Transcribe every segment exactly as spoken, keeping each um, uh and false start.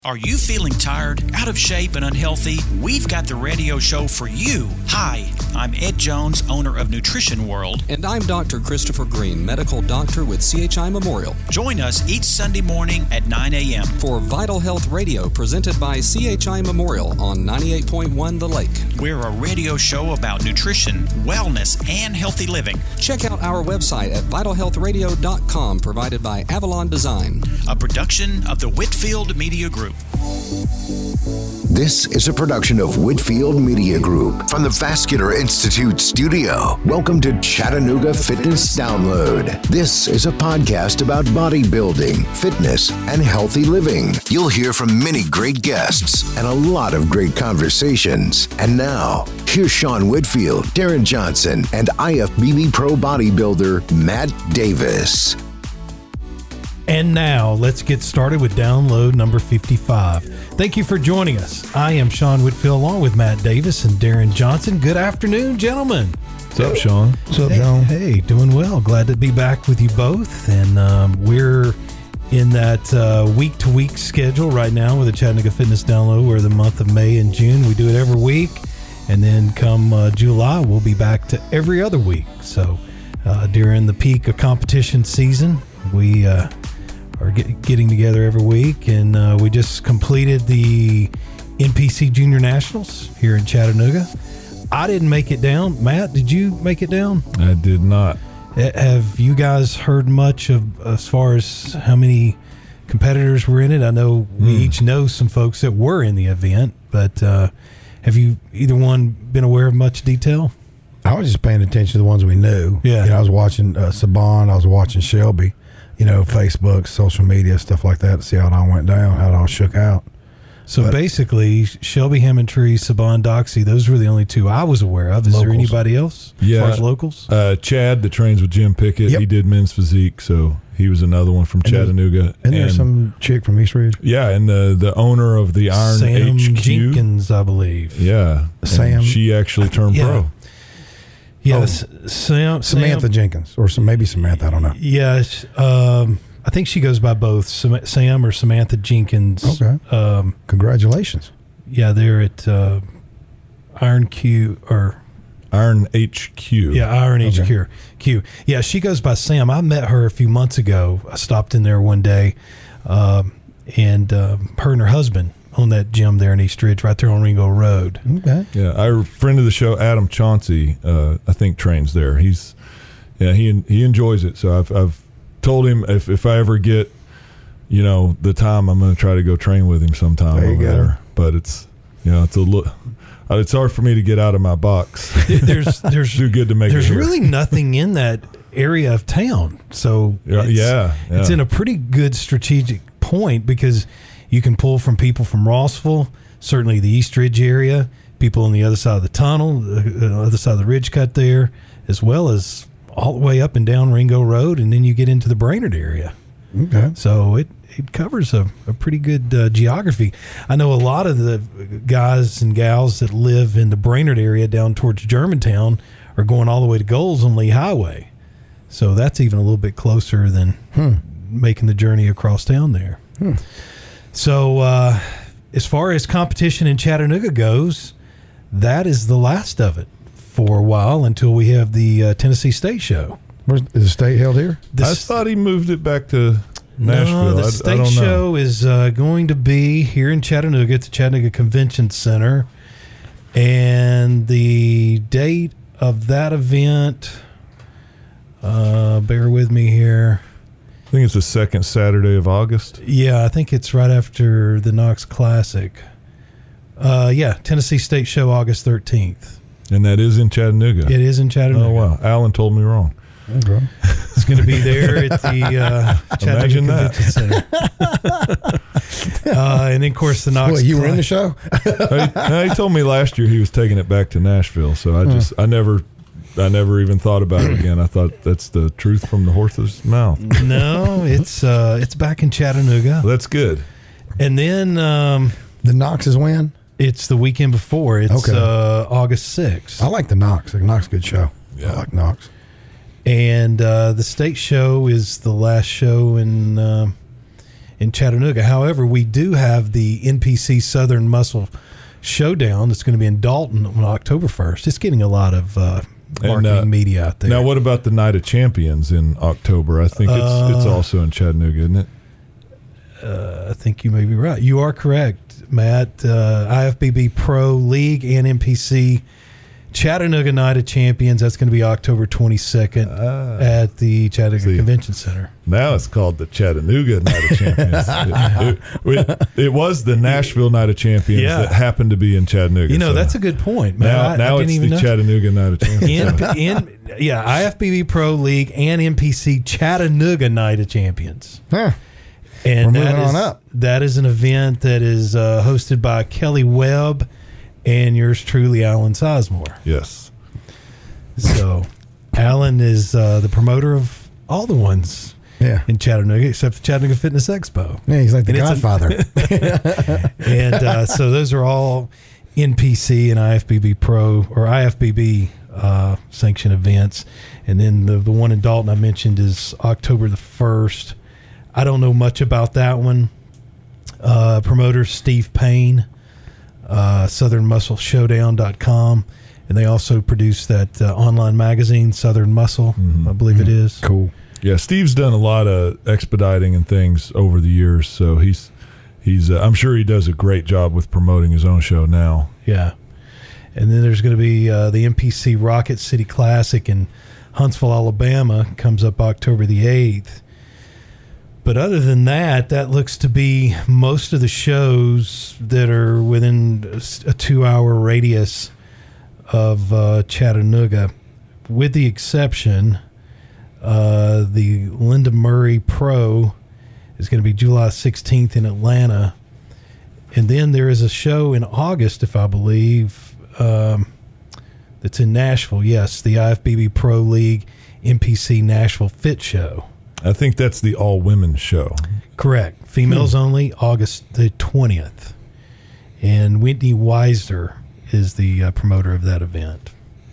Are you feeling tired, out of shape, and unhealthy? We've got the radio show for you. Hi, I'm Ed Jones, owner of Nutrition World. And I'm Doctor Christopher Green, medical doctor with C H I Memorial. Join us each Sunday morning at nine a.m. for Vital Health Radio, presented by C H I Memorial on ninety-eight point one The Lake. We're a radio show about nutrition, wellness, and healthy living. Check out our website at vital health radio dot com, provided by Avalon Design. A production of the Whitfield Media Group. This is a production of Whitfield Media Group from the Vascular Institute studio. Welcome to Chattanooga Fitness Download. This is a podcast about bodybuilding, fitness, and healthy living. You'll hear from many great guests and a lot of great conversations. And now, here's Sean Whitfield, Darren Johnson, and I F B B Pro bodybuilder Matt Davis. And now, let's get started with download number fifty-five. Thank you for joining us. I am Sean Whitfield, along with Matt Davis and Darren Johnson. Good afternoon, gentlemen. What's up, Sean? What's up, Sean? Hey, hey, doing well. Glad to be back with you both. And um, we're in that uh, week-to-week schedule right now with the Chattanooga Fitness Download, where the month of May and June, we do it every week. And then come uh, July, we'll be back to every other week. So uh, during the peak of competition season, we... Uh, are get, getting together every week, and uh, we just completed the N P C Junior Nationals here in Chattanooga. I didn't make it down. Matt, did you make it down? I did not. Have you guys heard much of as far as how many competitors were in it? I know we mm. each know some folks that were in the event, but uh, have you either one been aware of much detail? I was just paying attention to the ones we knew. Yeah, you know, I was watching uh, Saban. I was watching Shelby. You know, Facebook, social media, stuff like that, to see how it all went down, how it all shook out. So but, basically, Shelby Hammondtree, Saban Doxey, those were the only two I was aware of. Is locals. There anybody else yeah, as far as locals? Uh, Chad, that trains with Jim Pickett, yep. He did men's physique, so he was another one from and Chattanooga. And there's some chick from East Ridge. Yeah, and the, the owner of the Iron Sam H Q. Jenkins, I believe. Yeah. Sam. She actually turned yeah. pro. Yeah, oh, Sam, Samantha Sam, Jenkins, or some, maybe Samantha, I don't know. Yes, um, I think she goes by both Sam or Samantha Jenkins. Okay. Um, Congratulations. Yeah, they're at uh, Iron Q or Iron H Q. Yeah, Iron H Q. Okay. Q. Yeah, she goes by Sam. I met her a few months ago. I stopped in there one day, um, and uh, her and her husband own that gym there in East Ridge, right there on Ringo Road. Okay. Yeah, our friend of the show, Adam Chauncey, uh, I think trains there. He's yeah, he he enjoys it. So I've I've told him if, if I ever get, you know, the time, I'm going to try to go train with him sometime there over there. But it's, you know, it's a little, it's hard for me to get out of my box. There's, there's too good to make There's it really nothing in that area of town. So yeah, it's, yeah, yeah, it's in a pretty good strategic point because you can pull from people from Rossville, certainly the East Ridge area, people on the other side of the tunnel, the other side of the ridge cut there, as well as all the way up and down Ringo Road, and then you get into the Brainerd area. Okay. So it, it covers a, a pretty good uh, geography. I know a lot of the guys and gals that live in the Brainerd area down towards Germantown are going all the way to Goals on Lee Highway. So that's even a little bit closer than hmm. making the journey across town there. Hmm. So uh, as far as competition in Chattanooga goes, that is the last of it for a while until we have the uh, Tennessee State Show. Where's, is the state held here? The I thought he moved it back to Nashville. No, the I, state I don't show know. is uh, going to be here in Chattanooga at the Chattanooga Convention Center. And the date of that event, uh, bear with me here. I think it's the second Saturday of August. Yeah, I think it's right after the Knox Classic. Uh, yeah, Tennessee State Show, August thirteenth. And that is in Chattanooga. It is in Chattanooga. Oh, wow. Alan told me wrong. Okay. It's going to be there at the uh, Chattanooga Convention Center. uh, and then, of course, the Knox. What, you Classic. were in the show? he, no, he told me last year he was taking it back to Nashville, so I just, I never... I never even thought about it again. I thought that's the truth from the horse's mouth. No, it's uh, it's back in Chattanooga. Well, that's good. And then um, the Knox is when? It's the weekend before. It's okay. uh, August sixth. I like the Knox. The Knox is a good show. Yeah. I like Knox. And uh, the state show is the last show in uh, in Chattanooga. However, we do have the N P C Southern Muscle Showdown that's going to be in Dalton on October first. It's getting a lot of uh, marketing and, uh, media out there. Now, what about the Night of Champions in October? I think it's Uh, it's also in Chattanooga, isn't it? Uh, I think you may be right. You are correct, Matt. Uh, I F B B Pro League and N P C Chattanooga Night of Champions. That's going to be October twenty-second Ah. at the Chattanooga See. Convention Center. Now it's called the Chattanooga Night of Champions. it, it, it, it was the Nashville Night of Champions Yeah. that happened to be in Chattanooga. You know, so that's a good point, man. now, I, now I didn't it's even the know. Chattanooga Night of Champions. N, N, yeah, I F B B Pro League and N P C Chattanooga Night of Champions. Huh. And We're that moving is, on up. that is an event that is uh, hosted by Kelly Webb and yours truly, Alan Sizemore. Yes. So, Alan is uh, the promoter of all the ones Yeah. in Chattanooga, except the Chattanooga Fitness Expo. Yeah, he's like the And it's a- Godfather. And uh, so those are all N P C and I F B B Pro or I F B B uh, sanctioned events. And then the, the one in Dalton I mentioned is October the first. I don't know much about that one. Uh, promoter Steve Payne, uh, southern muscle showdown dot com. And they also produce that uh, online magazine, Southern Muscle, I believe it is. Cool. Yeah, Steve's done a lot of expediting and things over the years, so he's he's. Uh, I'm sure he does a great job with promoting his own show now. Yeah. And then there's going to be uh, the N P C Rocket City Classic in Huntsville, Alabama, comes up October the eighth. But other than that, that looks to be most of the shows that are within a two-hour radius of uh, Chattanooga, with the exception uh, the Linda Murray Pro is going to be July sixteenth in Atlanta. And then there is a show in August, if I believe, um, that's in Nashville. Yes, the I F B B Pro League N P C Nashville Fit Show. I think that's the all women show. Correct. Females only, August the twentieth. And Whitney Weiser is the uh, promoter of that event.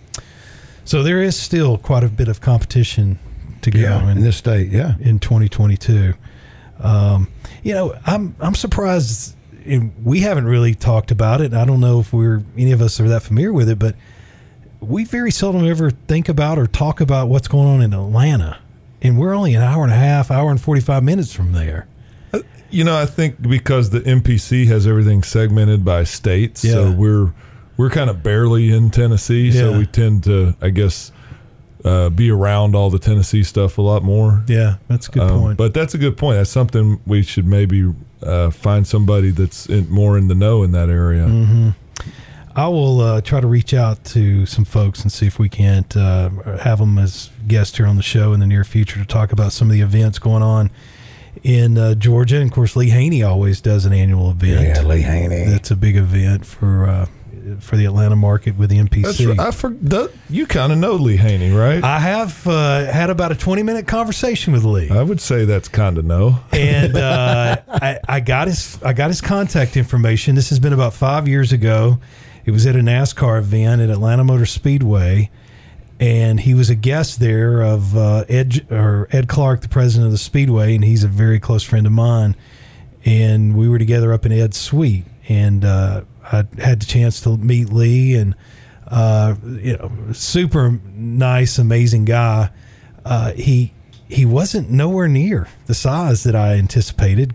So there is still quite a bit of competition to go Yeah, in this state, yeah. in twenty twenty-two. Um, you know, I'm I'm surprised and we haven't really talked about it. I don't know if we're any of us are that familiar with it, but we very seldom ever think about or talk about what's going on in Atlanta. And we're only an hour and a half, hour and forty-five minutes from there. You know, I think because the N P C has everything segmented by states, Yeah. so we're we're kind of barely in Tennessee, so Yeah. we tend to, I guess, uh, be around all the Tennessee stuff a lot more. Yeah, that's a good Um, point. But that's a good point. That's something we should maybe uh, find somebody that's in, more in the know in that area. Mm-hmm. I will uh, try to reach out to some folks and see if we can't uh, have them as guests here on the show in the near future to talk about some of the events going on in uh, Georgia. And of course, Lee Haney always does an annual event. Yeah, Lee Haney. That's a big event for uh, for the Atlanta market with the N P C. That's right. I forgot. You kind of know Lee Haney, right? I have uh, had about a twenty minute conversation with Lee. I would say that's kind of no. and uh, I, I got his I got his contact information. This has been about five years ago. It was at a NASCAR event at Atlanta Motor Speedway, and he was a guest there of uh, Ed or Ed Clark, the president of the Speedway, and he's a very close friend of mine. And we were together up in Ed's suite, and uh, I had the chance to meet Lee, and uh, you know, super nice, amazing guy. Uh, he he wasn't nowhere near the size that I anticipated,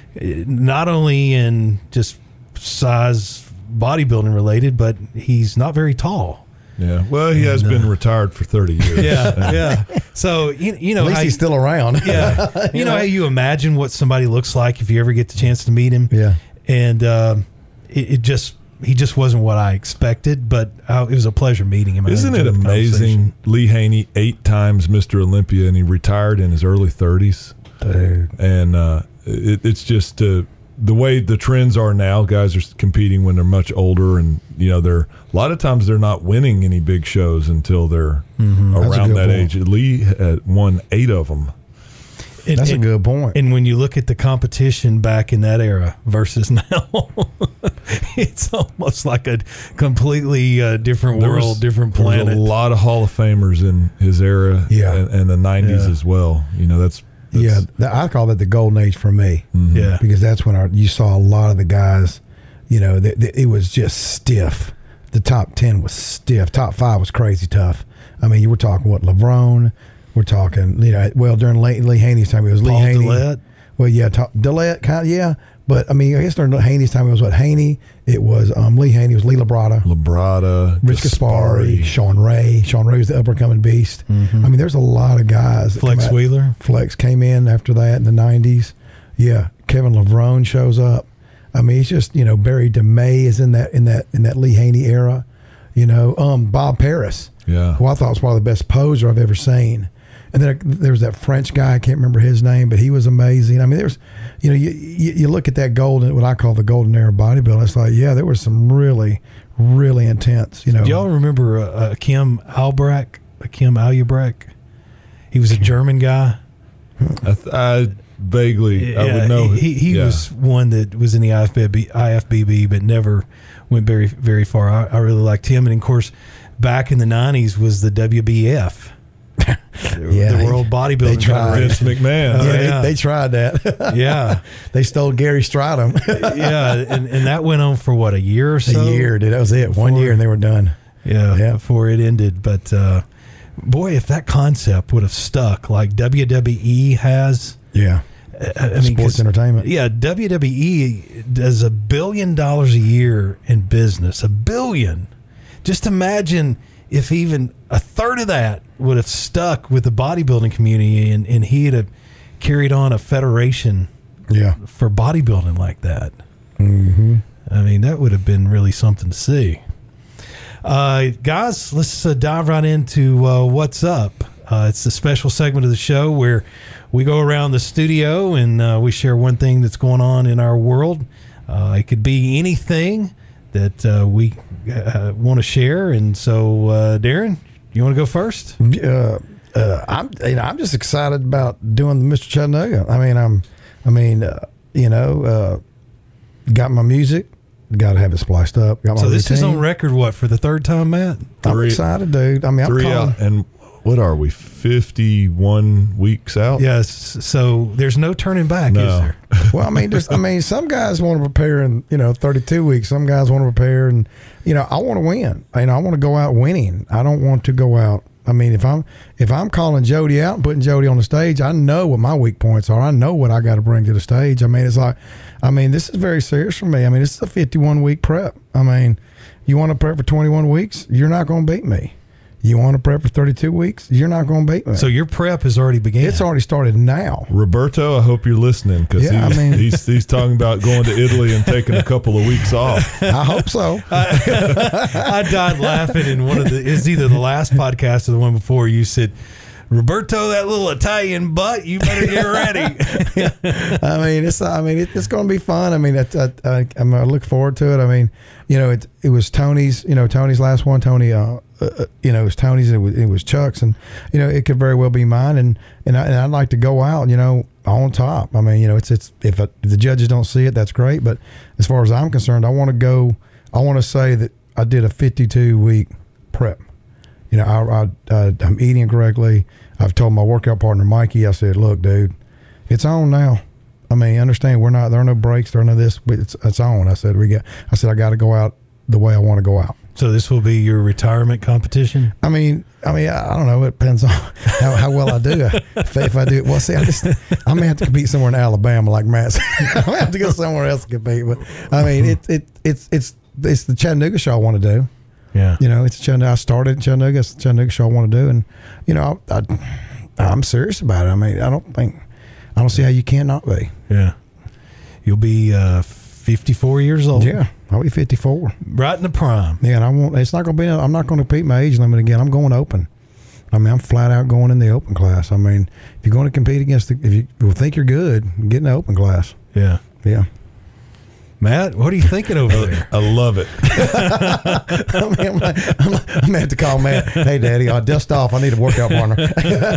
not only in just size bodybuilding related, but he's not very tall. Yeah. Well, he has And, been uh, retired for thirty years. Yeah, yeah. So you, you know, At least how he's you- still around. yeah. You know how you imagine what somebody looks like if you ever get the chance to meet him. Yeah. And um, it, it just he just wasn't what I expected, but I, it was a pleasure meeting him. I Isn't it enjoyed the amazing? conversation. Lee Haney, eight times Mister Olympia, and he retired in his early thirties. Dude. And uh, it, it's just uh, the way the trends are now. Guys are competing when they're much older, and you know they're a lot of times they're not winning any big shows until they're That's a around good that point. age. Lee had won eight of them. And- That's a and- good point. And when you look at the competition back in that era versus now, it's almost like a completely uh, different There world, was- different there was planet. a lot of Hall of Famers in his era, Yeah. and, and the nineties Yeah. as well. You know, that's yeah, th- I call that the golden age for me. Mm-hmm. Yeah. Because that's when our, you saw a lot of the guys, you know, th- th- it was just stiff. The top ten was stiff. Top five was crazy tough. I mean, you were talking, what, LeBron? We're talking, you know, well, during Lee, Lee Haney's time, it was Lee Paul Haney. Dillette. Well, yeah, talk, Dillette, kind of, yeah. But, I mean, I guess during Haney's time, it was what, Haney? It was um, Lee Haney, it was Lee Labrada. Labrada, Rich Gaspari, Sean Ray. Sean Ray was the up-and-coming beast. Mm-hmm. I mean, there's a lot of guys. that Flex come out. Wheeler. Flex came in after that in the nineties. Yeah, Kevin Levrone shows up. I mean, it's just, you know, Barry DeMay is in that in that in that Lee Haney era. You know, um, Bob Paris, Yeah. who I thought was probably the best poser I've ever seen. And then there was that French guy, I can't remember his name, but he was amazing. I mean, there's, you know, you, you, you look at that golden, what I call the golden era bodybuilding, it's like, yeah, there was some really, really intense, you know. Do y'all remember uh, Kim Albrecht? Kim Albrecht? He was a German guy. I, th- I vaguely, I would know. He, he yeah. was one that was in the I F B B, I F B B but never went very, very far. I, I really liked him. And, of course, back in the nineties was the W B F. Yeah, the he- World Bodybuilding they tried. Vince Federation. McMahon. Oh, yeah, yeah. They, they tried that. Yeah. They stole Gary Stridham. Yeah, and, and that went on for, what, a year or so? A year, dude. That was it. One Before- year, and they were done. Yeah, Yeah. before it ended. But, uh, boy, if that concept would have stuck like W W E has. Yeah. I I mean, Sports 'cause- entertainment. Yeah, W W E does a billion dollars a year in business. A billion. Just imagine if even a third of that would have stuck with the bodybuilding community and, and he had have carried on a federation Yeah. for bodybuilding like that. Mm-hmm. I mean, that would have been really something to see. Uh, guys, let's uh, dive right into uh, What's Up. Uh, it's a special segment of the show where we go around the studio and uh, we share one thing that's going on in our world. Uh, it could be anything that uh, we uh, want to share. And so, uh, Darren, you want to go first? Uh, uh, I'm, you know, I'm just excited about doing the Mister Chattanooga. I mean, I'm, I mean, uh, you know, uh, got my music, got to have it spliced up. Got my So this is routine. on record, what, for the third time, Matt? I'm Three- excited, dude. I mean, I'm Three calling. out, and what are we? Fifty-one weeks out. Yes. So there's no turning back, No. is there? Well, I mean, just I mean, some guys want to prepare in you know thirty-two weeks. Some guys want to prepare, and you know, I want to win. You know, I want to go out winning. I don't want to go out. I mean, if I'm if I'm calling Jody out and putting Jody on the stage, I know what my weak points are. I know what I got to bring to the stage. I mean, it's like, I mean, this is very serious for me. I mean, this is a fifty-one week prep. I mean, you want to prep for twenty-one weeks, you're not going to beat me. You want to prep for thirty-two weeks, you're not going to beat me. So your prep has already begun. it's already started now. Roberto, I hope you're listening because Yeah, he's, I mean- he's he's talking about going to Italy and taking a couple of weeks off. I hope so. I died laughing in one of the it's either the last podcast or the one before. You said, Roberto, that little Italian butt, you better get ready. I mean, it's I mean it, it's going to be fun. I mean, it, I, I, I'm I look forward to it. I mean, you know, it it was Tony's. You know, Tony's last one. Tony, uh, uh you know, it was Tony's. It was, it was Chuck's, and you know, it could very well be mine. And and, I, and I'd like to go out, you know, on top. I mean, you know, it's it's if, I, if the judges don't see it, that's great. But as far as I'm concerned, I want to go. I want to say that I did a fifty-two week prep. You know, I, I, I, I'm eating correctly. I've told my workout partner, Mikey, I said, look, dude, it's on now. I mean, understand, we're not, there are no breaks, there are no this, but it's, it's on. I said, we got, I said, I got to go out the way I want to go out. So this will be your retirement competition? I mean, I mean, I, I don't know. It depends on how, how well I do. If, if I do, well, see, I just, I may have to compete somewhere in Alabama like Matt said. I may have to go somewhere else to compete. But I mean, it, it, it's, it's, it's the Chattanooga show I want to do. Yeah. You know, it's Chattanooga. I started in Chattanooga. It's the Chattanooga show I want to do. And, you know, I, I, I'm serious about it. I mean, I don't think, I don't see how you can't not be. Yeah. You'll be uh, fifty-four years old. Yeah. I'll be fifty-four. Right in the prime. Yeah. And I won't, it's not going to be, I'm not going to compete my age limit again. I'm going open. I mean, I'm flat out going in the open class. I mean, if you're going to compete against the, if you will think you're good, get in the open class. Yeah. Yeah. Matt, what are you thinking over there? I love it. I mean, I'm, like, I'm, like, I'm going to have to call Matt. Hey, Daddy, I'll dust off. I need a workout partner.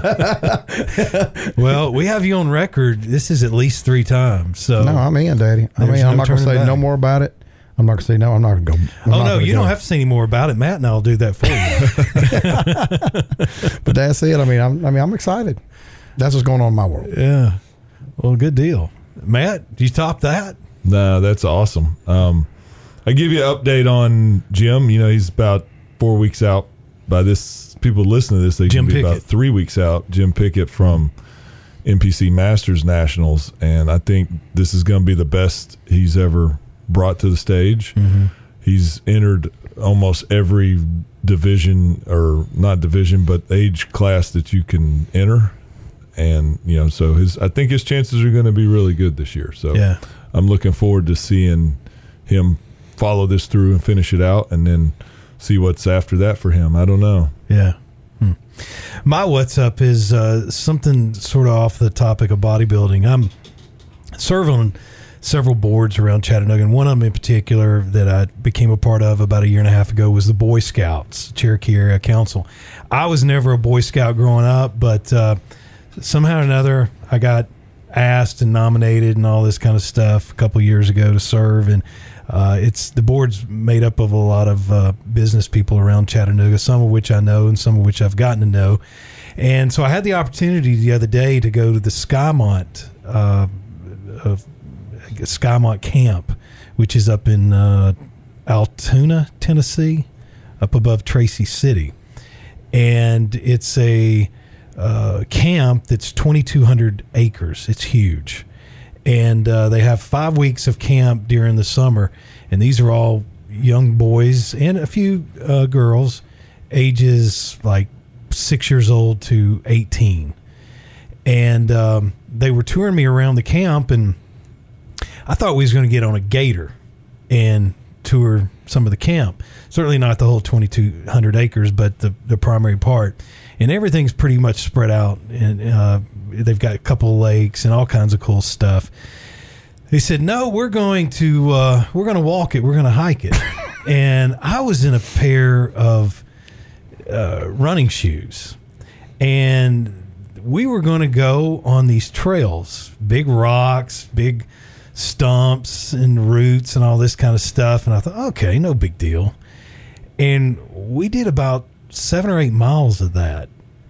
Well, we have you on record. This is at least three times. So No, I'm in, Daddy. I There's mean, I'm no not going to turning say no back. more about it. I'm not going to say no. I'm not going to go. I'm Oh not no, gonna you go. don't have to say any more about it. Matt and I'll do that for you. But that's it. I mean, I'm, I mean, I'm excited. that's what's going on in my world. Yeah. Well, good deal. Matt, did you top that? No, that's awesome. Um, I give you an update on Jim. You know, he's about four weeks out. By this, people listen to this, they Jim can be Pickett. about three weeks out. Jim Pickett from N P C Masters Nationals, and I think this is going to be the best he's ever brought to the stage. Mm-hmm. He's entered almost every division, or not division, but age class that you can enter. And, you know, so his, I think his chances are going to be really good this year. So yeah. I'm looking forward to seeing him follow this through and finish it out, and then see what's after that for him. I don't know. Yeah. Hmm. My what's up is uh, something sort of off the topic of bodybuilding. I'm serving on several boards around Chattanooga, and one of them in particular that I became a part of about a year and a half ago was the Boy Scouts, Cherokee Area Council. I was never a Boy Scout growing up, but uh, somehow or another I got asked and nominated and all this kind of stuff a couple years ago to serve, and Uh, it's the board's made up of a lot of uh, business people around Chattanooga, some of which I know and some of which I've gotten to know. And so I had the opportunity the other day to go to the Skymont, uh, uh, Skymont Camp, which is up in uh, Altoona, Tennessee, up above Tracy City. And it's a uh, camp that's twenty-two hundred acres. It's huge. And uh, they have five weeks of camp during the summer, and these are all young boys and a few uh, girls, ages like six years old to eighteen. And um, they were touring me around the camp, and I thought we was going to get on a gator and tour some of the camp. Certainly not the whole twenty-two hundred acres, but the, the primary part. And everything's pretty much spread out, and uh, they've got a couple of lakes and all kinds of cool stuff. They said, no, we're going to uh, we're going to walk it. We're going to hike it. And I was in a pair of uh, running shoes, and we were going to go on these trails, big rocks, big stumps and roots and all this kind of stuff. And I thought, okay, no big deal. And we did about seven or eight miles of that.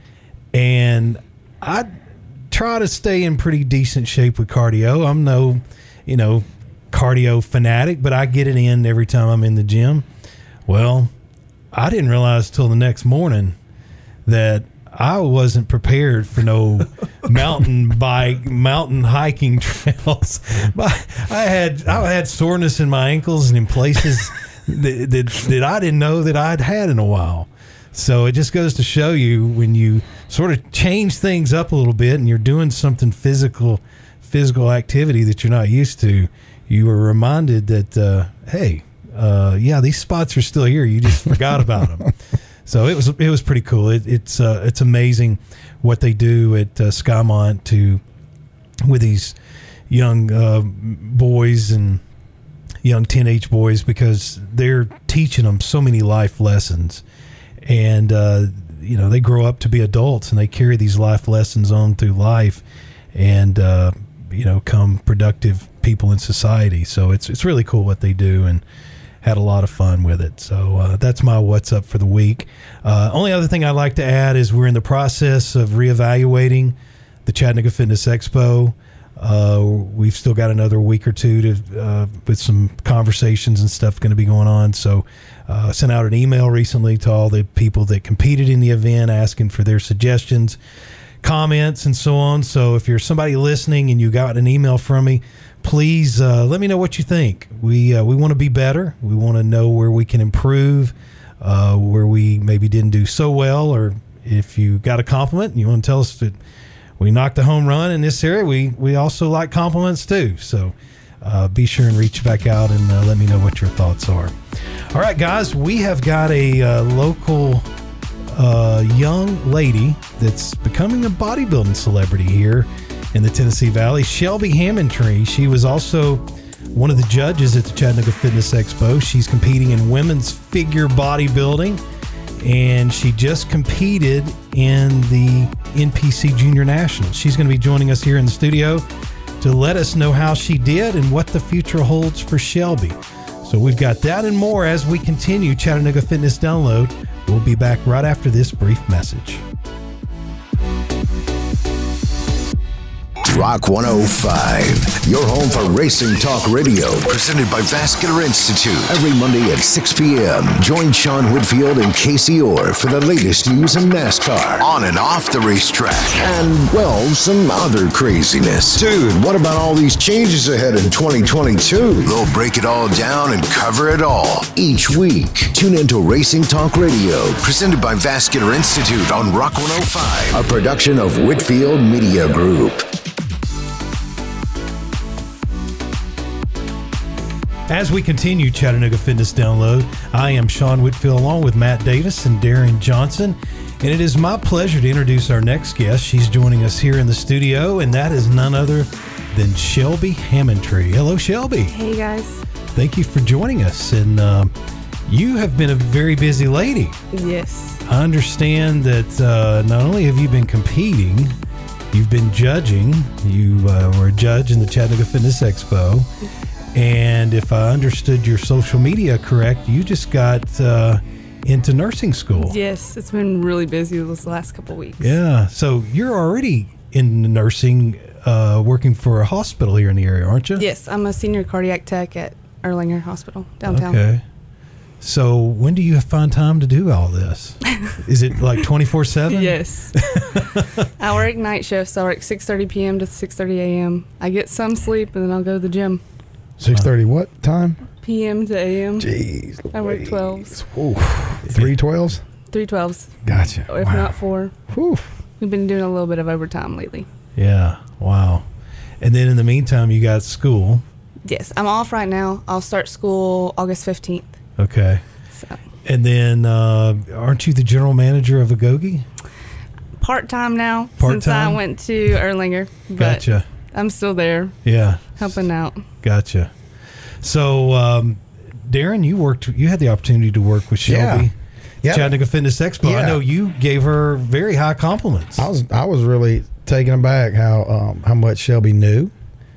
And I try to stay in pretty decent shape with cardio. I'm no, you know, cardio fanatic, but I get it in every time I'm in the gym. Well, I didn't realize till the next morning that I wasn't prepared for no mountain bike, mountain hiking trails. I had I had soreness in my ankles and in places that, that that I didn't know that I'd had in a while. So it just goes to show you, when you sort of change things up a little bit and you're doing something physical, physical activity that you're not used to, you are reminded that, uh, hey, uh, yeah, these spots are still here. You just forgot about them. So it was it was pretty cool. It, it's uh, it's amazing what they do at uh, Skymont to with these young uh, boys and young teenage boys, because they're teaching them so many life lessons. And, uh, you know, they grow up to be adults, and they carry these life lessons on through life and, uh, you know, become productive people in society. So it's it's really cool what they do, and had a lot of fun with it. So uh, that's my what's up for the week. Uh, only other thing I'd like to add is we're in the process of reevaluating the Chattanooga Fitness Expo. Uh, we've still got another week or two to uh, with some conversations and stuff going to be going on. So uh, I sent out an email recently to all the people that competed in the event, asking for their suggestions, comments, and so on. So if you're somebody listening and you got an email from me, please uh, let me know what you think. We uh, we want to be better. We want to know where we can improve, uh, where we maybe didn't do so well, or if you got a compliment and you want to tell us that we knocked a home run in this area, we, we also like compliments too. So uh, be sure and reach back out and uh, let me know what your thoughts are. All right, guys, we have got a uh, local uh, young lady that's becoming a bodybuilding celebrity here in the Tennessee Valley, Shelby Hammondtree. She was also one of the judges at the Chattanooga Fitness Expo. She's competing in women's figure bodybuilding, and she just competed in the N P C Junior Nationals. She's going to be joining us here in the studio to let us know how she did and what the future holds for Shelby. So we've got that and more as we continue Chattanooga Fitness Download. We'll be back right after this brief message. Rock one oh five, your home for racing talk radio, presented by Vascular Institute. Every Monday at six p.m., join Sean Whitfield and Casey Orr for the latest news in NASCAR, on and off the racetrack, and, well, some other craziness. Dude, what about all these changes ahead in twenty twenty-two? They'll break it all down and cover it all each week. Tune into Racing Talk Radio, presented by Vascular Institute on Rock one oh five, a production of Whitfield Media Group. As we continue Chattanooga Fitness Download, I am Sean Whitfield along with Matt Davis and Darren Johnson, and it is my pleasure to introduce our next guest. She's joining us here in the studio, and that is none other than Shelby Hammontree. Hello, Shelby. Hey, guys. Thank you for joining us, and um, you have been a very busy lady. Yes. I understand that uh, not only have you been competing, you've been judging. You uh, were a judge in the Chattanooga Fitness Expo. And if I understood your social media correct, you just got uh, into nursing school. Yes, it's been really busy this last couple of weeks. Yeah. So you're already in nursing, uh, working for a hospital here in the area, aren't you? Yes, I'm a senior cardiac tech at Erlanger Hospital downtown. Okay. So when do you find time to do all this? Is it like twenty-four seven? Yes. I work night shifts. So I work six thirty p.m. to six thirty a.m. I get some sleep, and then I'll go to the gym. six thirty what time? P M to A M. Jeez. I work twelves. Ooh. Three twelves? Three twelves. Gotcha. If Wow. not four. Whew. We've been doing a little bit of overtime lately. Yeah. Wow. And then in the meantime, you got school. Yes, I'm off right now. I'll start school August fifteenth. Okay. So. And then, uh, aren't you the general manager of Agoge? Part-time now, Part-time? since I went to Erlanger. But Gotcha. I'm still there, Yeah. helping out. Gotcha. So, um, Darren, you worked. You had the opportunity to work with Shelby. Yeah. Yeah. Chattanooga Fitness Expo. I Yeah. know you gave her very high compliments. I was I was really taken aback how um, how much Shelby knew,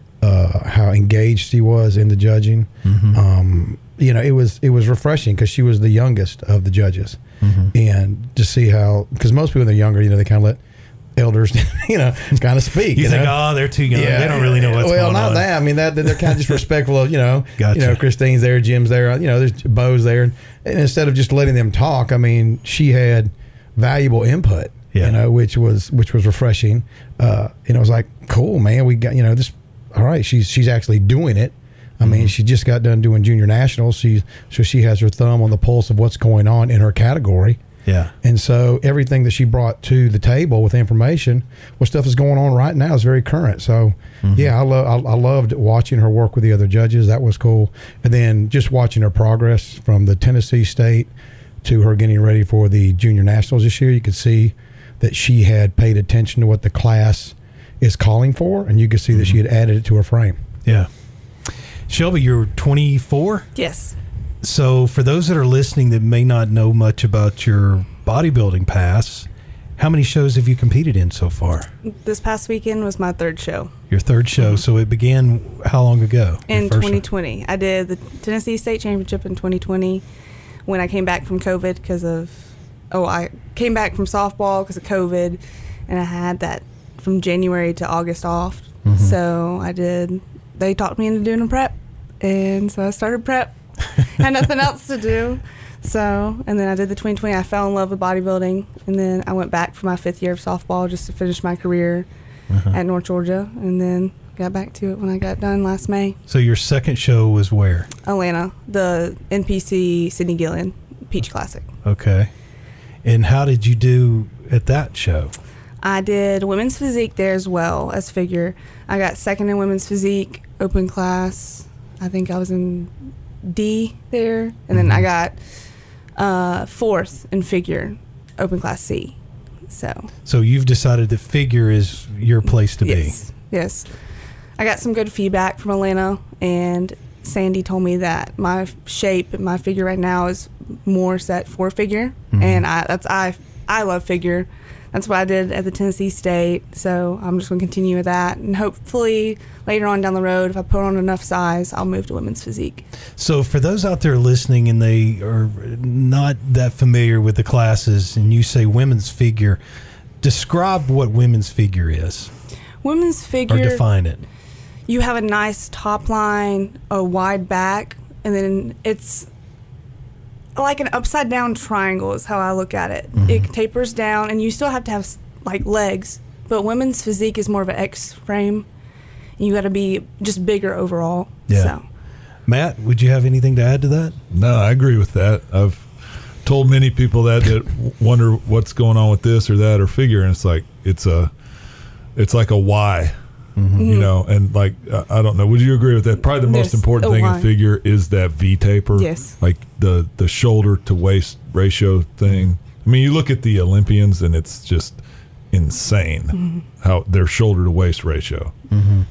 uh, how engaged she was in the judging. Mm-hmm. Um, you know, it was it was refreshing because she was the youngest of the judges, Mm-hmm. and to see how, because most people when they're younger, you know, they kind of let elders, you know, kind of speak. you, You, think, know? oh, they're too young. They don't really know what's well, going not on. that. I mean, that they're kind of just respectful of, you know, Gotcha. you know, Christine's there, Jim's there, you know, there's Bo's there, and, and instead of just letting them talk, I mean, she had valuable input, Yeah. you know, which was which was refreshing. Uh, and it was like, cool, man, we got, you know, this. All right, she's she's actually doing it. I mean, she just got done doing junior nationals. She so she has her thumb on the pulse of what's going on in her category. Yeah. And so everything that she brought to the table with information, what stuff is going on right now is very current. So Mm-hmm. yeah, I love I, I loved watching her work with the other judges. That was cool. And then just watching her progress from the Tennessee State to her getting ready for the junior nationals this year. You could see that she had paid attention to what the class is calling for, and you could see Mm-hmm. that she had added it to her frame. Yeah. Shelby, you're twenty-four. Yes. So for those that are listening that may not know much about your bodybuilding past, how many shows have you competed in so far? This past weekend was my third show. Your third show. So it began how long ago? Your In first twenty one? twenty. I did the Tennessee State Championship in twenty twenty when I came back from COVID because of, oh, I came back from softball because of COVID, and I had that from January to August off. Mm-hmm. So I did, they talked me into doing a prep, and so I started prep. Had nothing else to do. So, and then I did the twenty twenty. I fell in love with bodybuilding, and then I went back for my fifth year of softball just to finish my career Uh-huh. at North Georgia, and then got back to it when I got done last May. So your second show was where? Atlanta, the N P C Sidney Gillian Peach Classic. Okay. And how did you do at that show? I did women's physique there as well as figure. I got second in women's physique, open class. I think I was in D there. And then I got uh, fourth in figure, open class C. So So you've decided that figure is your place to yes, yes. I got some good feedback from Atlanta, and Sandy told me that my shape and my figure right now is more set for figure, Mhm. and I that's I I love figure. That's what I did at the Tennessee State, so I'm just going to continue with that, and hopefully later on down the road, if I put on enough size, I'll move to women's physique. be. So for those out there listening and they are not that familiar with the classes, and you say women's figure, describe what women's figure is. Women's Or figure, define it. you have a nice top line, a wide back, and then it's like an upside down triangle is how I look at it. Mm-hmm. It tapers down, and you still have to have like legs, but women's physique is more of an X frame. You got to be just bigger overall. Yeah. So. Matt, would you have anything to add to that? No, I agree with that. I've told many people that that wonder what's going on with this or that or figure, and it's like it's a it's like a Y, mm-hmm. you know. And like I don't know, would you agree with that? Probably the most Yes, important a thing Y. in figure is that V taper. Yes. Like the the shoulder to waist ratio thing. I mean, you look at the Olympians, and it's just insane mm-hmm. how their shoulder to waist ratio. Mm-hmm.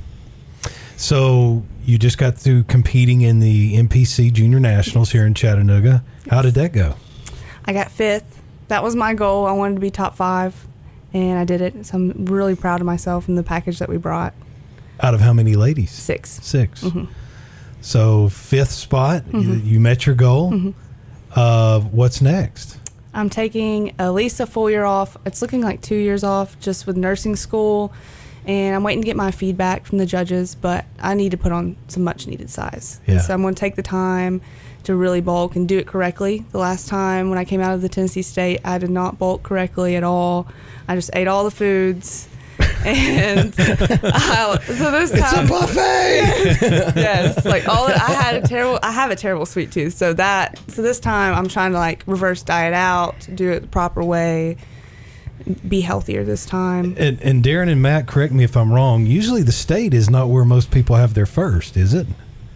So you just got through competing in the N P C Junior Nationals here in Chattanooga. How did that go? I got fifth. That was my goal. I wanted to be top five, and I did it. So I'm really proud of myself and the package that we brought. Out of how many ladies? Six. Six. Mm-hmm. So fifth spot, Mm-hmm. you, you met your goal. Mm-hmm. Uh, what's next? I'm taking at least a full year off. It's looking like two years off just with nursing school. And I'm waiting to get my feedback from the judges, but I need to put on some much needed size. Yeah. And so I'm going to take the time to really bulk and do it correctly. The last time when I came out of the Tennessee State, I did not bulk correctly at all. I just ate all the foods. And I, so this time, It's a buffet. yes, like all I had a terrible. I have a terrible sweet tooth, so that so this time I'm trying to like reverse diet out, do it the proper way, be healthier this time. And, and Darren and Matt, correct me if I'm wrong. Usually the state is not where most people have their first, is it?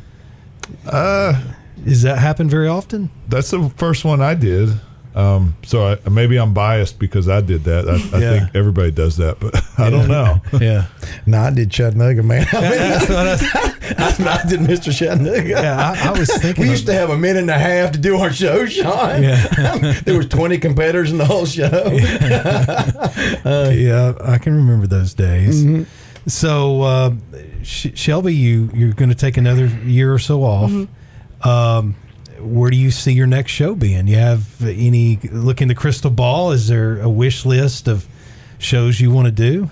Uh, Does that happen very often? that's the first one I did. Um, so I, maybe I'm biased because I did that. I, I Yeah. think everybody does that, but I don't know. Yeah. No, I did Chattanooga, man. I, mean, That's what I- I did Mister Chattanooga. yeah, I, I was thinking. We of- used to have a minute and a half to do our show, Sean. Yeah. There was twenty competitors in the whole show. Uh, yeah, I can remember those days. Mm-hmm. So, uh, Sh- Shelby, you you're going to take another year or so off. Mm-hmm. Um, where do you see your next show being? You have any look in the crystal ball? Is there a wish list of shows you want to do?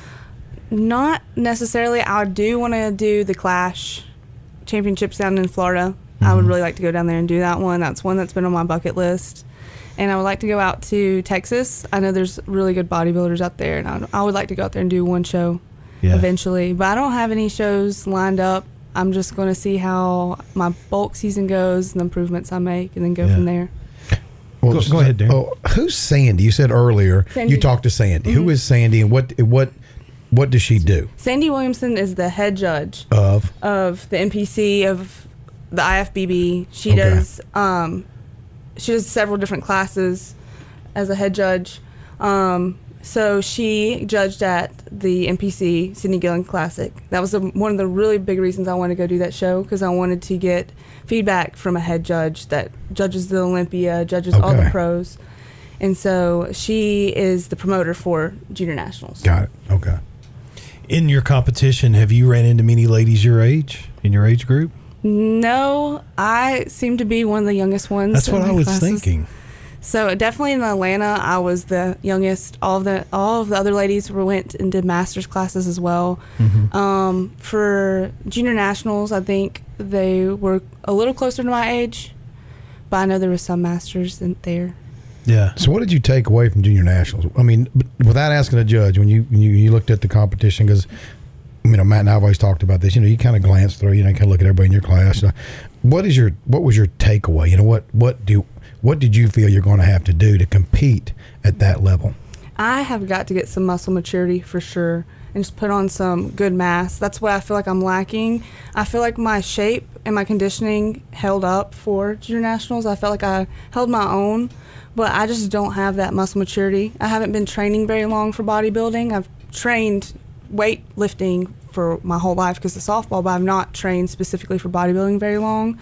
Not necessarily. I do want to do the Clash Championships down in Florida. Mm-hmm. I would really like to go down there and do that one. That's one that's been on my bucket list. And I would like to go out to Texas. I know there's really good bodybuilders out there, and I, I would like to go out there and do one show Yeah. eventually. But I don't have any shows lined up. I'm just going to see how my bulk season goes and the improvements I make, and then go Yeah. from there. Well, Go- go ahead, Darren. Oh, who's Sandy? You said earlier Sandy. you talked to Sandy. Mm-hmm. Who is Sandy, and what what what does she do? Sandy Williamson is the head judge Of of the N P C of the I F B B. She Okay. does um, she does several different classes as a head judge. Um, so she judged at the N P C Sydney Gillen Classic. That was a, one of the really big reasons I wanted to go do that show, because I wanted to get feedback from a head judge that judges the Olympia, judges all the Okay. pros. And so she is the promoter for Junior Nationals. got it. Okay. In your competition, have you ran into many ladies your age in your age group? No, I seem to be one of the youngest ones. That's in what my I was classes. thinking. So definitely in Atlanta, I was the youngest. All of the all of the other ladies were went and did master's classes as well. Mm-hmm. Um, for junior nationals, I think they were a little closer to my age, but I know there was some masters in there. Yeah. So what did you take away from junior nationals? I mean, b- without asking a judge, when you when you, you looked at the competition, because you know Matt and I've always talked about this. You know, you kind of glance through. You know, kind of look at everybody in your class. You know, what is your what was your takeaway? You know, what what do what did you feel you're going to have to do to compete at that level? I have got to get some muscle maturity for sure, and just put on some good mass. That's what I feel like I'm lacking. I feel like my shape and my conditioning held up for junior nationals. I felt like I held my own, but I just don't have that muscle maturity. I haven't been training very long for bodybuilding. I've trained weightlifting for my whole life because of softball, but I've not trained specifically for bodybuilding very long.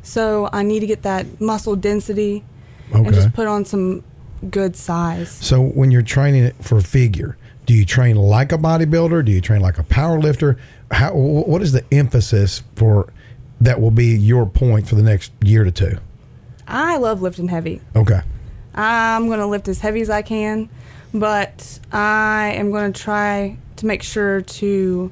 So I need to get that muscle density and Okay. just put on some good size. So when you're training it for figure, do you train like a bodybuilder? Do you train like a power lifter? How, wh- what is the emphasis for that will be your point for the next year to two? I love lifting heavy. Okay. I'm going to lift as heavy as I can, but I am going to try to make sure to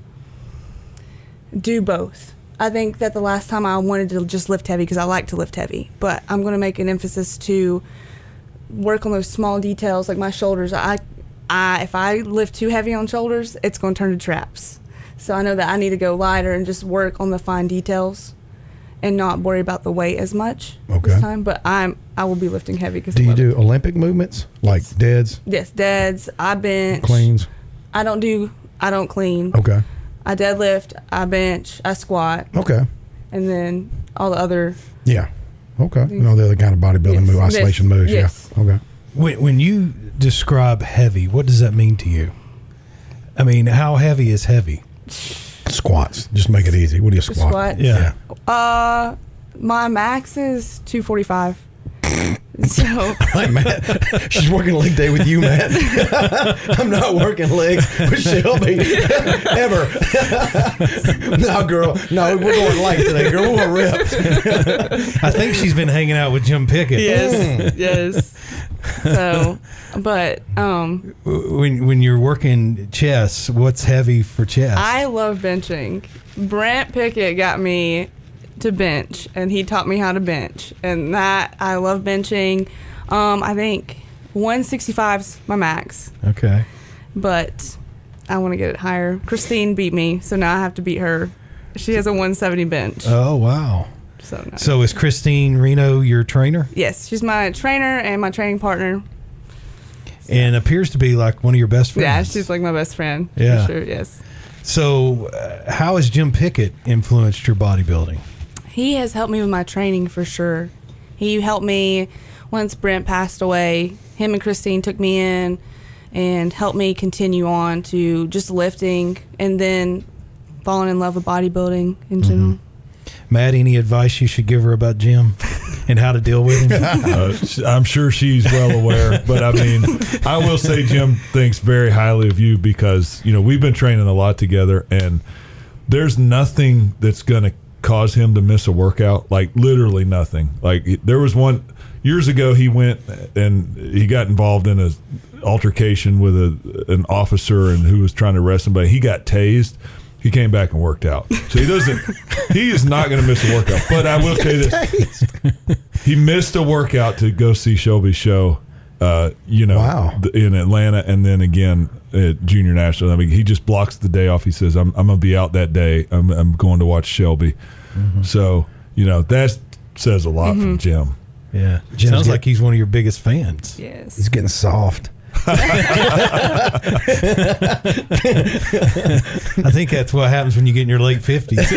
do both. I think that the last time I wanted to just lift heavy because I like to lift heavy, but I'm going to make an emphasis to work on those small details like my shoulders. I, I if I lift too heavy on shoulders, it's going to turn to traps. So I know that I need to go lighter and just work on the fine details and not worry about the weight as much Okay. this time. But I'm I will be lifting heavy because Do you do Olympic movements like Yes. deads, yes deads. I bench cleans? I don't do I don't clean. Okay. I deadlift. I bench. I squat, Okay. and then all the other. Yeah. Okay. You know, the other kind of bodybuilding Yes. move, isolation Yes. moves. Yes. Yeah. Okay. When, when you describe heavy, what does that mean to you? I mean, how heavy is heavy? Squats. Just make it easy. What do you squat? Squat. Yeah. Uh, my max is two forty-five. So Hey, Matt, she's working leg day with you, Matt. I'm not working legs with Shelby ever. No, girl. No, we're going light today, girl. We're ripped. I think she's been hanging out with Jim Pickett. yes, yes. So, but um, When when you're working chest, what's heavy for chest? I love benching. Brent Pickett got me to bench, and he taught me how to bench, and that I love benching. Um, I think one sixty-five's my max, okay. but I want to get it higher. Christine beat me, so now I have to beat her. She has a one seventy bench. Oh wow. So nice. So is Christine Reno your trainer? Yes, she's my trainer and my training partner. And appears to be like one of your best friends. Yeah, she's like my best friend. Yeah. For sure, yes. So, uh, how has Jim Pickett influenced your bodybuilding? He has helped me with my training for sure. He helped me once Brent passed away. Him and Christine took me in and helped me continue on to just lifting and then falling in love with bodybuilding in general. Mm-hmm. Matt, any advice you should give her about Jim and how to deal with him? Uh, I'm sure she's well aware, but I mean, I will say Jim thinks very highly of you because, you know, we've been training a lot together, and there's nothing that's going to cause him to miss a workout, like literally nothing. Like there was one years ago, he went and he got involved in a altercation with a, an officer and who was trying to arrest somebody. He got tased. He came back and worked out. So he doesn't, he is not going to miss a workout. But I will say this. He missed a workout to go see Shelby's show, uh, you know, Wow. th- in Atlanta, and then again at Junior National. I mean, he just blocks the day off. He says, I'm, I'm going to be out that day. I'm, I'm going to watch Shelby. Mm-hmm. So, you know, that says a lot Mm-hmm. from Jim. Yeah. Jim's Sounds get- like he's one of your biggest fans. Yes. He's getting soft. I think that's what happens when you get in your late fifties.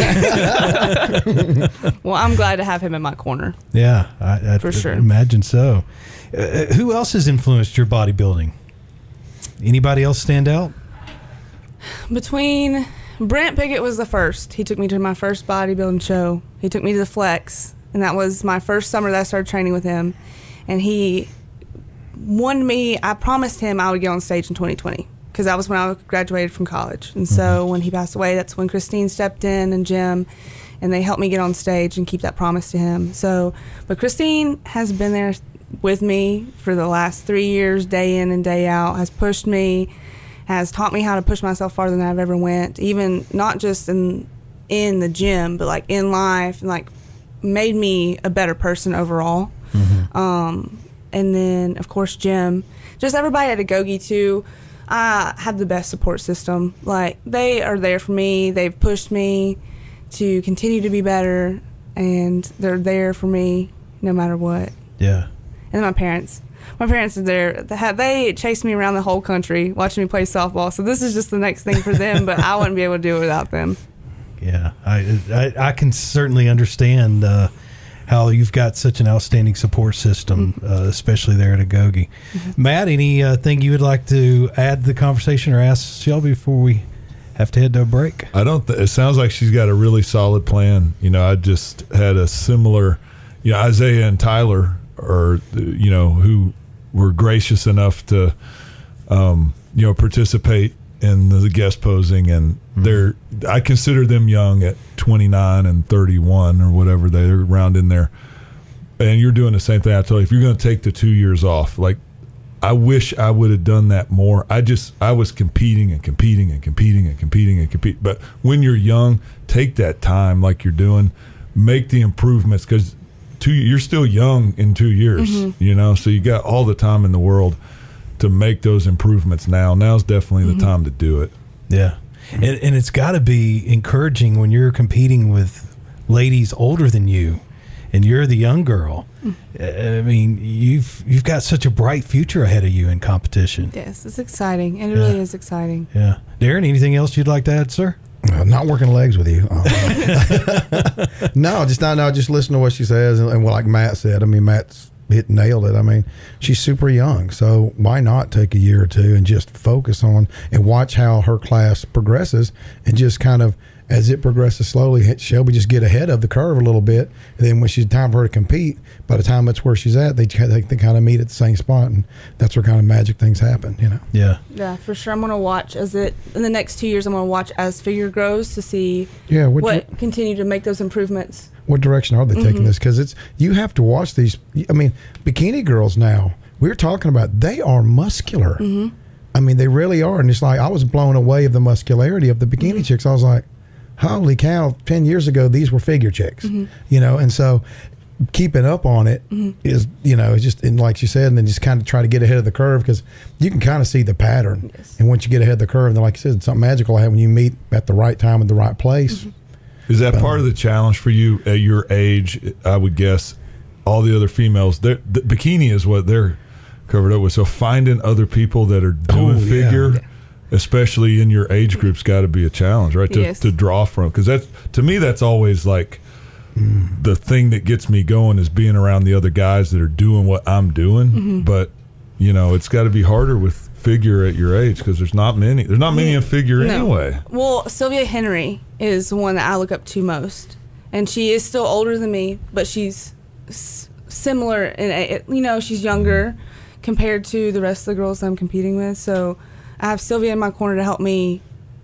Well, I'm glad to have him in my corner. Yeah, I, I For sure. imagine so. Uh, who else has influenced your bodybuilding? Anybody else stand out? Between Brent Pickett was the first. He took me to my first bodybuilding show. He took me to the Flex, and that was my first summer that I started training with him. And he wanted me, I promised him I would get on stage in twenty twenty because that was when I graduated from college. And so when he passed away, that's when Christine stepped in and Jim, and they helped me get on stage and keep that promise to him. So, but Christine has been there with me for the last three years, day in and day out, has pushed me, has taught me how to push myself farther than I've ever went, even not just in in the gym, but like in life, and like made me a better person overall. Mm-hmm. Um, and then, of course, Jim, just everybody at Agoge too. I have the best support system. Like, they are there for me. They've pushed me to continue to be better, and they're there for me no matter what. Yeah. And my parents. My parents are there. They, have, they chased me around the whole country watching me play softball. So this is just the next thing for them, but I wouldn't be able to do it without them. Yeah, I I, I can certainly understand uh, how you've got such an outstanding support system, mm-hmm. uh, especially there at Agoge. Mm-hmm. Matt, anything uh, you would like to add to the conversation or ask Shelby before we have to head to a break? I don't. Th- it sounds like she's got a really solid plan. You know, I just had a similar. You know, Isaiah and Tyler are, you know, who were gracious enough to, um, you know, participate in the guest posing, and mm-hmm. they're. I consider them young at twenty-nine and thirty-one or whatever. They're around in there, and you're doing the same thing. I told you, if you're going to take the two years off, like I wish I would have done that more. I just I was competing and competing and competing and competing and compete. But when you're young, take that time like you're doing, make the improvements, because two you're still young in two years, mm-hmm. you know. So you got all the time in the world to make those improvements now. Now's definitely mm-hmm. the time to do it. Yeah, and and it's got to be encouraging when you're competing with ladies older than you, and you're the young girl. I mean, you've you've got such a bright future ahead of you in competition. Yes, it's exciting. It yeah. really is exciting. Yeah. Darren, anything else you'd like to add, sir? Uh, not working legs with you. Uh, no, just not. No, just listen to what she says, and, and like Matt said. I mean, Matt's hit nailed it. I mean, she's super young, so why not take a year or two and just focus on and watch how her class progresses, and just kind of as it progresses slowly, Shelby just get ahead of the curve a little bit, and then when she's time for her to compete, by the time that's where she's at, they they, they kind of meet at the same spot, and that's where kind of magic things happen, you know. Yeah. Yeah, for sure. I'm gonna watch as it in the next two years. I'm gonna watch as figure grows to see yeah, what, what continue to make those improvements. What direction are they taking mm-hmm. this? Because it's you have to watch these. I mean, bikini girls now. We're talking about they are muscular. Mm-hmm. I mean, they really are, and it's like I was blown away of the muscularity of the bikini mm-hmm. chicks. I was like, holy cow, ten years ago, these were figure chicks, mm-hmm. you know, and so keeping up on it mm-hmm. is, you know, it's just, and like you said, and then just kind of try to get ahead of the curve, because you can kind of see the pattern. Yes. And once you get ahead of the curve, then like you said, something magical happens when you meet at the right time at the right place. Mm-hmm. Is that um, part of the challenge for you at your age? I would guess all the other females, the bikini is what they're covered up with. So finding other people that are doing oh, figure, yeah. especially in your age group's got to be a challenge, right? To, yes. to draw from, because that's to me that's always like mm. the thing that gets me going is being around the other guys that are doing what I'm doing. Mm-hmm. But you know, it's got to be harder with figure at your age because there's not many. There's not many in figure no. anyway. Well, Sylvia Henry is the one that I look up to most, and she is still older than me, but she's s- similar in you know she's younger compared to the rest of the girls I'm competing with. So I have Sylvia in my corner to help me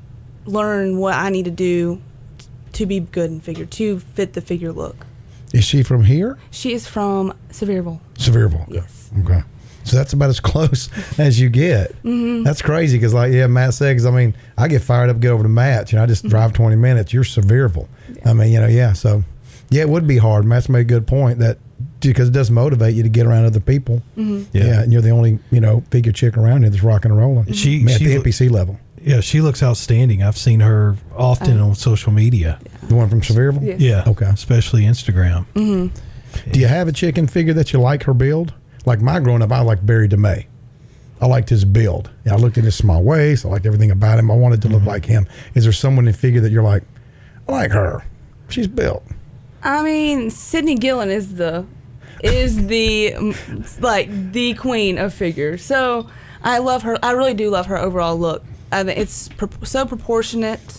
learn what I need to do to be good in figure, to fit the figure look. Is she from here? She is from Sevierville. Sevierville. Yes. Okay. So that's about as close as you get. Mm-hmm. That's crazy because, like, yeah, Matt said, because, I mean, I get fired up to get over the match, and I just mm-hmm. drive twenty minutes. You're Sevierville. Yeah. I mean, you know, yeah. So, yeah, it would be hard. Matt's made a good point that because it does motivate you to get around other people. Mm-hmm. Yeah. yeah, and you're the only, you know, figure chick around here that's rocking and rolling. She, I mean, at she the N P C level. Yeah, she looks outstanding. I've seen her often uh, on social media. Yeah. The one from Sevierville? Yes. Yeah. Okay. Especially Instagram. Mm-hmm. Yeah. Do you have a chicken figure that you like her build? Like my growing up, I liked Barry DeMay. I liked his build. I looked at his small waist. I liked everything about him. I wanted to mm-hmm. look like him. Is there someone in figure that you're like, I like her? She's built. I mean, Sydney Gillen is the is the like the queen of figure. So I love her. I really do love her overall look. I think it's pro- so proportionate,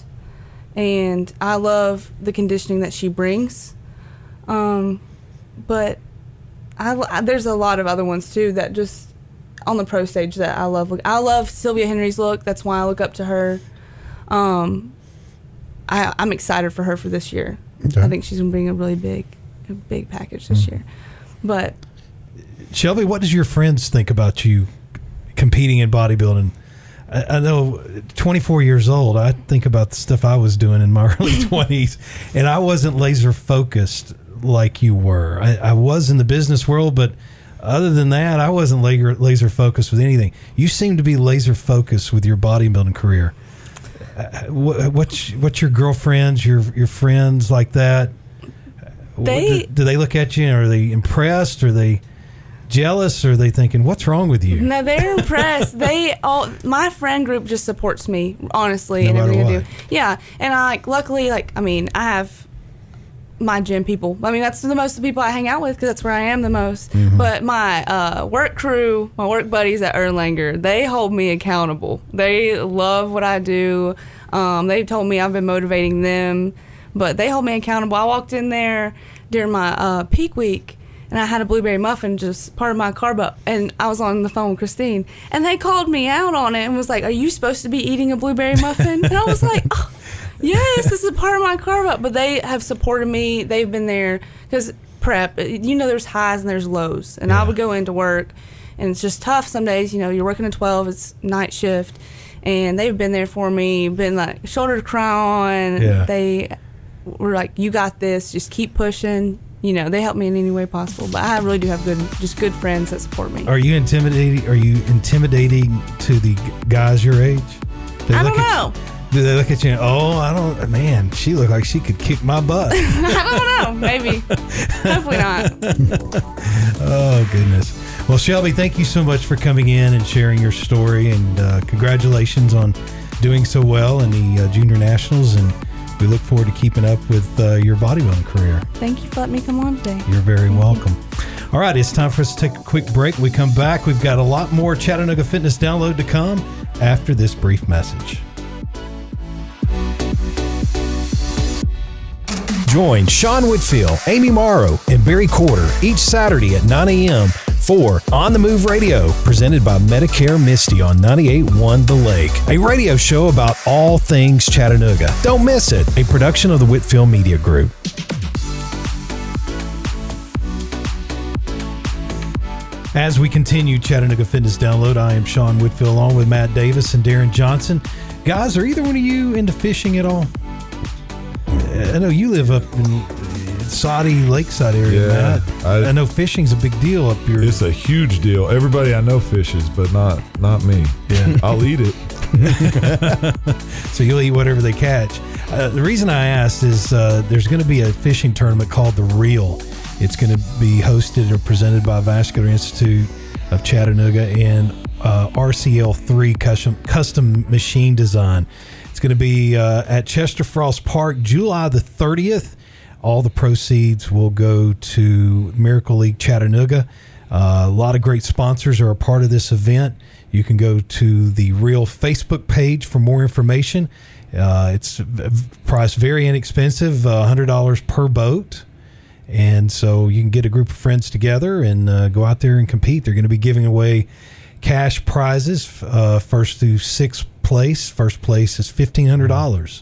and I love the conditioning that she brings. Um, but I, I there's a lot of other ones too that just on the pro stage that I love. I love Sylvia Henry's look. That's why I look up to her. Um, I, I'm excited for her for this year. Okay. I think she's gonna bring a really big, a big package this mm. year. But Shelby, what does your friends think about you competing in bodybuilding? I, I know, twenty-four years old, I think about the stuff I was doing in my early twenties, and I wasn't laser focused like you were. I, I was in the business world, but other than that, I wasn't laser, laser focused with anything. You seem to be laser focused with your bodybuilding career. Uh, what, what's what's your girlfriends, your your friends like that? They do, do they look at you and are they impressed? Are they jealous? Or are they thinking, what's wrong with you? No, they're impressed. They all my friend group just supports me honestly no and everything what. I do. Yeah, and I like luckily like I mean I have my gym people. I mean that's the most of the people I hang out with because that's where I am the most. Mm-hmm. But my uh, work crew, my work buddies at Erlanger, they hold me accountable. They love what I do. Um, they've told me I've been motivating them, but they hold me accountable. I walked in there during my uh, peak week, and I had a blueberry muffin, just part of my carb up, and I was on the phone with Christine, and they called me out on it and was like, "Are you supposed to be eating a blueberry muffin?" And I was like, oh, yes, this is part of my carb up. But they have supported me. They've been there because prep, you know, there's highs and there's lows. And Yeah. I would go into work, and it's just tough some days. You know, you're working a twelve, it's night shift, and they've been there for me, been like shoulder to cry on. Yeah. They were like, you got this, just keep pushing. You know, they help me in any way possible. But I really do have good, just good friends that support me. Are you intimidating? Are you intimidating to the g- guys your age? They I look don't at know. You, do they look at you and, oh, I don't, man, she looked like she could kick my butt. I don't know. Maybe. Hopefully not. Oh, goodness. Well, Shelby, thank you so much for coming in and sharing your story. And uh, congratulations on doing so well in the uh, Junior Nationals. And we look forward to keeping up with uh, your bodybuilding career. Thank you for letting me come on today. You're very welcome. All right, it's time for us to take a quick break. When we come back, we've got a lot more Chattanooga Fitness Download to come after this brief message. Join Sean Whitfield, Amy Morrow, and Barry Corder each Saturday at nine a.m. for On the Move Radio, presented by Medicare Misty on ninety-eight point one The Lake, a radio show about all things Chattanooga. Don't miss it, a production of the Whitfield Media Group. As we continue Chattanooga Fitness Download, I am Sean Whitfield along with Matt Davis and Darren Johnson. Guys, are either one of you into fishing at all? I know you live up in Saudi Lakeside area, Yeah, Matt. I, I- I know fishing's a big deal up here. It's a huge deal. Everybody I know fishes, but not not me. Yeah. I'll eat it. So you'll eat whatever they catch. Uh, the reason I asked is uh, there's going to be a fishing tournament called The Reel. It's going to be hosted or presented by Vascular Institute of Chattanooga and uh, R C L three Custom, Custom Machine Design. It's going to be uh, at Chester Frost Park, July the thirtieth. All the proceeds will go to Miracle League Chattanooga. Uh, a lot of great sponsors are a part of this event. You can go to the Reel Facebook page for more information. Uh, it's priced very inexpensive, uh, one hundred dollars per boat. And so you can get a group of friends together and uh, go out there and compete. They're going to be giving away cash prizes, uh, first through sixth place. First place is fifteen hundred dollars.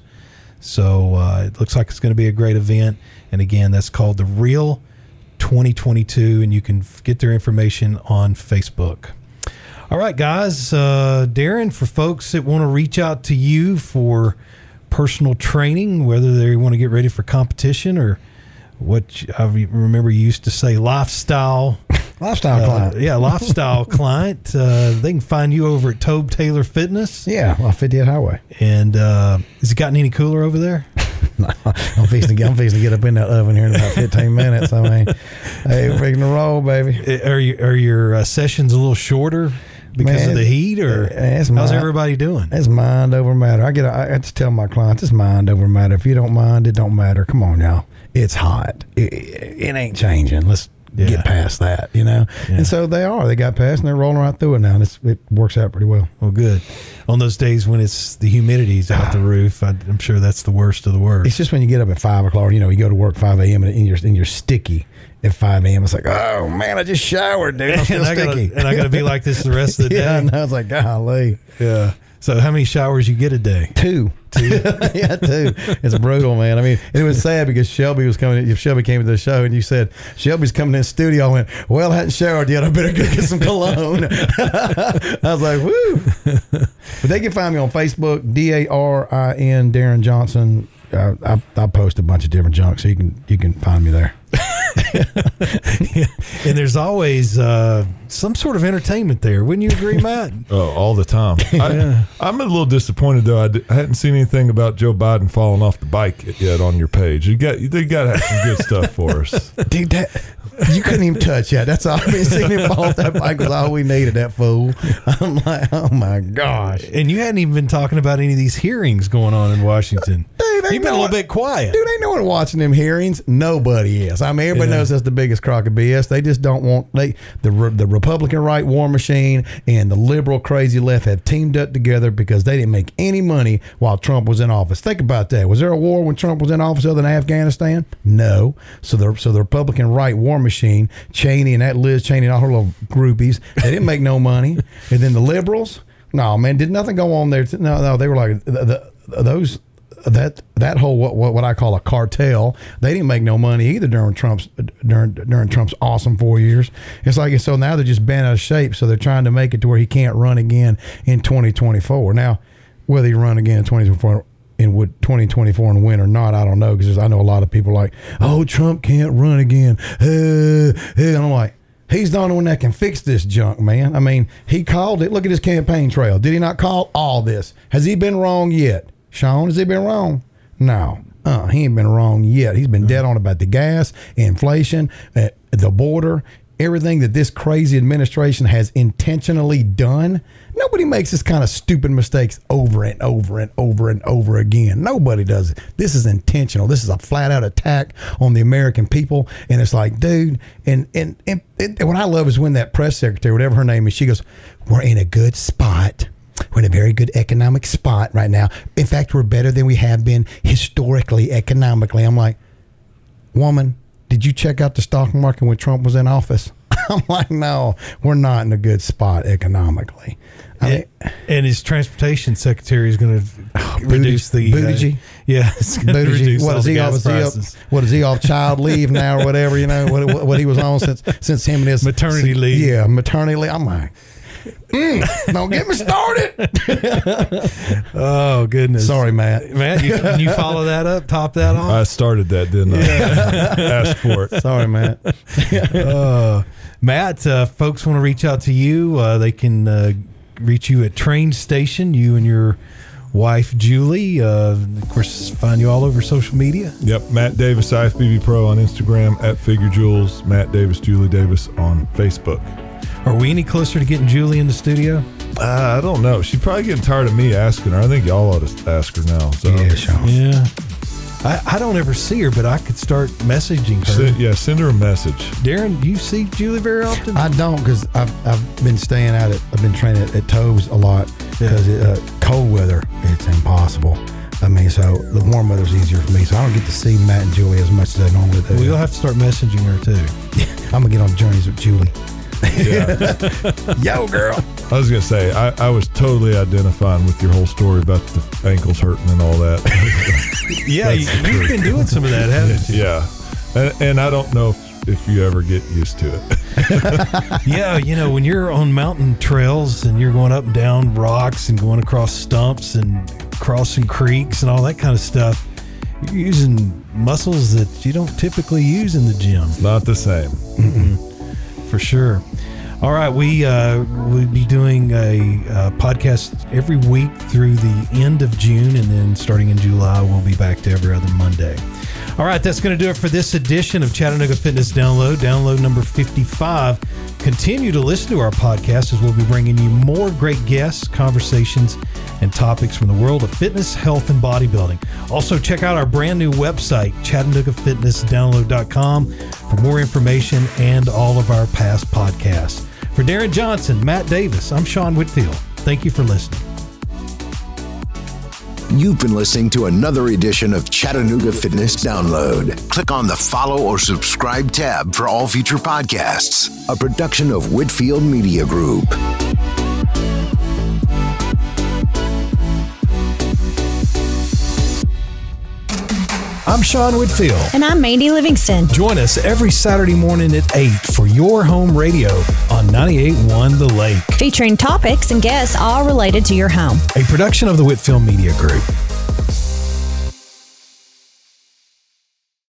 So uh, it looks like it's going to be a great event. And again, that's called The Reel twenty twenty-two, and you can f- get their information on Facebook. All right, guys. Uh, Darren, for folks that want to reach out to you for personal training, whether they want to get ready for competition or what I remember you used to say, lifestyle. Lifestyle uh, client. Yeah, lifestyle client. Uh, they can find you over at Tobe Taylor Fitness. Yeah, well, fiftieth Highway. And uh, has it gotten any cooler over there? I'm fixing to get. I'm fixing to get up in that oven here in about fifteen minutes. I mean, hey, we're fixing to roll, baby. Are you, are your uh, sessions a little shorter because Man, of the heat, or it's how's my- everybody doing? It's mind over matter. I get. I have to tell my clients it's mind over matter. If you don't mind, it don't matter. Come on, y'all. It's hot. It, it, it ain't changing. Let's Yeah. get past that. You know. Yeah. And so they are. They got past, and they're rolling right through it now. And it's, it works out pretty well. Well, good. On those days when it's the humidity's out the roof, I, I'm sure that's the worst of the worst. It's just when you get up at five o'clock. You know, you go to work five a.m. and you're and you're sticky at five a.m. It's like, oh man, I just showered, dude. I'm still and I gotta, sticky. and I got to be like this the rest of the yeah, day. and I was like, golly. Yeah. So how many showers you get a day? Two. Two. yeah, two. It's brutal, man. I mean, it was sad because Shelby was coming. If Shelby came to the show and you said, Shelby's coming in the studio, I went, well, I hadn't showered yet. I better go get some cologne. I was like, woo. But they can find me on Facebook, D A R I N, Darren Johnson. Uh, I, I post a bunch of different junk, so you can you can find me there. And there's always uh, some sort of entertainment there. Wouldn't you agree, Matt? Oh, all the time. I, I'm a little disappointed though. I, d- I hadn't seen anything about Joe Biden falling off the bike yet on your page. You got they got to have some good stuff for us. Dude, that, you couldn't even touch that. That's all. I mean, seeing him fall off that bike was all we needed, that fool. I'm like, oh my gosh. And you hadn't even been talking about any of these hearings going on in Washington. Dude, they You've been a know little it. bit quiet. Dude, ain't no one watching them hearings. Nobody is. I mean, everybody Yeah. knows that's the biggest crock of B S. They just don't want they the re- the Republican right war machine and the liberal crazy left have teamed up together because they didn't make any money while Trump was in office. Think about that. Was there a war when Trump was in office other than Afghanistan? No. So the so the Republican right war machine, Cheney and that Liz Cheney and all her little groupies, they didn't make no money. And then the liberals, no man, did nothing go on there? No, no, they were like the, the, those. that that whole what, what what I call a cartel, they didn't make no money either during Trump's during during Trump's awesome four years. It's like so now they're just bent out of shape, so they're trying to make it to where he can't run again in twenty twenty-four. Now, whether he run again in twenty twenty-four in would twenty twenty-four and win or not, I don't know, because I know a lot of people like, oh, Trump can't run again. Uh, uh, and I'm like, he's the only one that can fix this junk, man. I mean, he called it. Look at his campaign trail. Did he not call all this? Has he been wrong yet? Sean, has he been wrong? No. Uh, he ain't been wrong yet. He's been dead on about the gas, inflation, uh, the border, everything that this crazy administration has intentionally done. Nobody makes this kind of stupid mistakes over and over and over and over again. Nobody does it. This is intentional. This is a flat out attack on the American people. And it's like, dude, and, and, and, and what I love is when that press secretary, whatever her name is, she goes, we're in a good spot. We're in a very good economic spot right now. In fact, we're better than we have been historically, economically. I'm like, woman, did you check out the stock market when Trump was in office? I'm like, no, we're not in a good spot economically. I mean, and, and his transportation secretary is going to oh, reduce the Buttigieg. Uh, yeah, it's going to reduce what all is the he gas off? prices. Is he off, what is he off child leave now or whatever? You know what, what, what he was on since since him and his maternity since, leave. Yeah, maternity leave. I'm like, mm, don't get me started. Oh goodness. Sorry, Matt. Matt, you, can you follow that up? Top that off. I started that, didn't I? Asked for it. Sorry, Matt. uh, Matt, uh, folks want to reach out to you. Uh, they can uh, reach you at Train Station. You and your wife Julie, uh, of course, find you all over social media. Yep, Matt Davis, I F B B Pro on Instagram, at Figure Jewels, Matt Davis, Julie Davis on Facebook. Are we any closer to getting Julie in the studio? Uh, I don't know. She's probably getting tired of me asking her. I think y'all ought to ask her now. So. Yeah, Sean. Yeah. I, I don't ever see her, but I could start messaging her. Send, yeah, send her a message. Darren, do you see Julie very often? I don't, because I've, I've been staying out at, I've been training at, at Toves a lot, because Yeah. uh, cold weather, it's impossible. I mean, so the warm weather's easier for me, so I don't get to see Matt and Julie as much as I normally do. Well, you'll have to start messaging her too. I'm going to get on journeys with Julie. Yeah. Yo, girl. I was going to say, I, I was totally identifying with your whole story about the ankles hurting and all that. Yeah, you, you've been doing some of that, haven't you? Yeah. And, and I don't know if, if you ever get used to it. Yeah, you know, when you're on mountain trails and you're going up and down rocks and going across stumps and crossing creeks and all that kind of stuff, you're using muscles that you don't typically use in the gym. Not the same. Mm-mm. For sure. All right, we uh, we'll be doing a, uh podcast every week through the end of June, and then starting in July, we'll be back to every other Monday. All right, that's going to do it for this edition of Chattanooga Fitness Download, download number fifty-five. Continue to listen to our podcast as we'll be bringing you more great guests, conversations, and topics from the world of fitness, health, and bodybuilding. Also, check out our brand new website, Chattanooga Fitness Download dot com, for more information and all of our past podcasts. For Darren Johnson, Matt Davis, I'm Sean Whitfield. Thank you for listening. You've been listening to another edition of Chattanooga Fitness Download. Click on the follow or subscribe tab for all future podcasts. A production of Whitfield Media Group. I'm Sean Whitfield. And I'm Mandy Livingston. Join us every Saturday morning at eight for Your Home Radio on ninety-eight point one The Lake. Featuring topics and guests all related to your home. A production of the Whitfield Media Group.